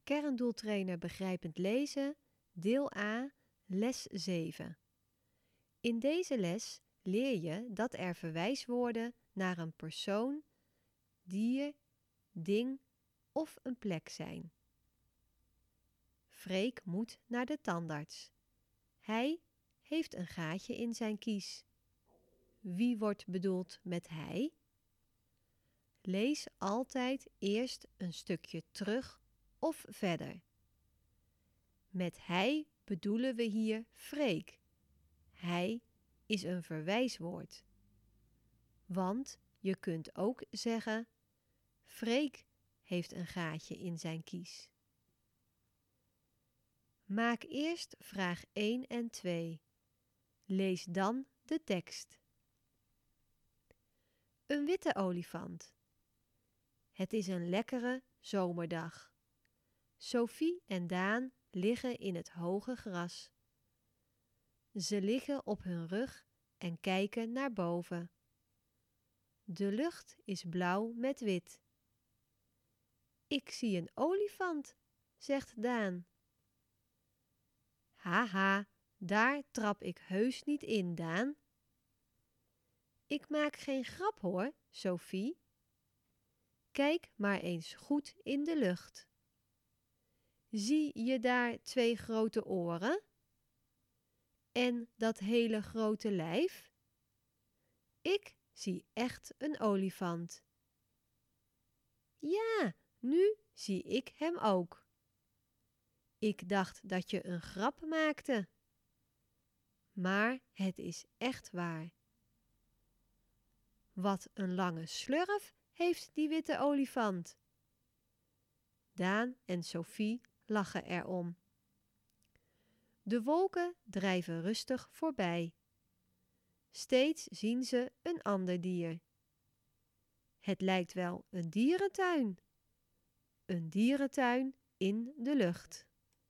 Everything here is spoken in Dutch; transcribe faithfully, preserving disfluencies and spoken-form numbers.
Kerndoeltrainer Begrijpend Lezen, deel A, les zeven. In deze les leer je dat er verwijswoorden naar een persoon, dier, ding of een plek zijn. Freek moet naar de tandarts. Hij heeft een gaatje in zijn kies. Wie wordt bedoeld met hij? Lees altijd eerst een stukje terug of verder. Met hij bedoelen we hier Freek. Hij is een verwijswoord. Want je kunt ook zeggen: Freek heeft een gaatje in zijn kies. Maak eerst vraag één en twee. Lees dan de tekst. Een witte olifant. Het is een lekkere zomerdag. Sophie en Daan liggen in het hoge gras. Ze liggen op hun rug en kijken naar boven. De lucht is blauw met wit. Ik zie een olifant, zegt Daan. Haha, daar trap ik heus niet in, Daan. Ik maak geen grap hoor, Sophie. Kijk maar eens goed in de lucht. Zie je daar twee grote oren? En dat hele grote lijf? Ik zie echt een olifant. Ja, nu zie ik hem ook. Ik dacht dat je een grap maakte. Maar het is echt waar. Wat een lange slurf heeft die witte olifant. Daan en Sophie lachen erom. De wolken drijven rustig voorbij. Steeds zien ze een ander dier. Het lijkt wel een dierentuin. Een dierentuin in de lucht.